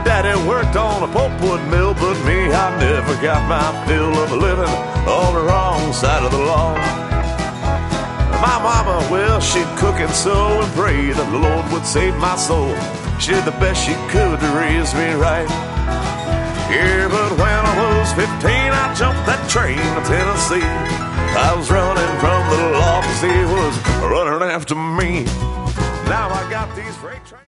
daddy worked on a pulpwood mill, but me, I never got my fill of living on the wrong side of the law. My mama, well, she'd cook and sew and pray that the Lord would save my soul. She did the best she could to raise me right. Yeah, but when I was 15, I jumped that train to Tennessee. I was running from the law 'cause he was running after me. Now I got these freight trains.